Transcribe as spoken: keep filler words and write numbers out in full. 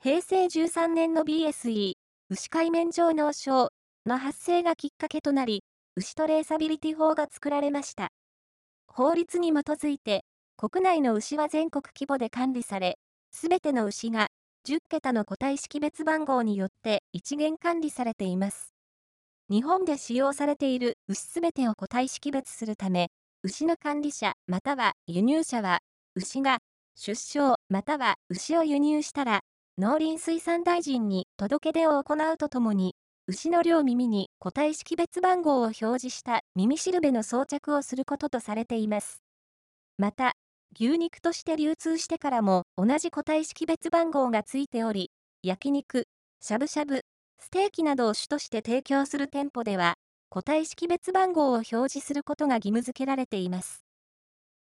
平成じゅうさんねんの ビーエスイー、牛海綿状脳症の発生がきっかけとなり、牛トレーサビリティ法が作られました。法律に基づいて、国内の牛は全国規模で管理され、すべての牛がじゅっけたの個体識別番号によって一元管理されています。日本で使用されている牛すべてを個体識別するため、牛の管理者または輸入者は、牛が出生または牛を輸入したら、農林水産大臣に届け出を行うとともに、牛の両耳に個体識別番号を表示した耳しるべの装着をすることとされています。また、牛肉として流通してからも同じ個体識別番号がついており、焼肉、しゃぶしゃぶ、ステーキなどを主として提供する店舗では、個体識別番号を表示することが義務付けられています。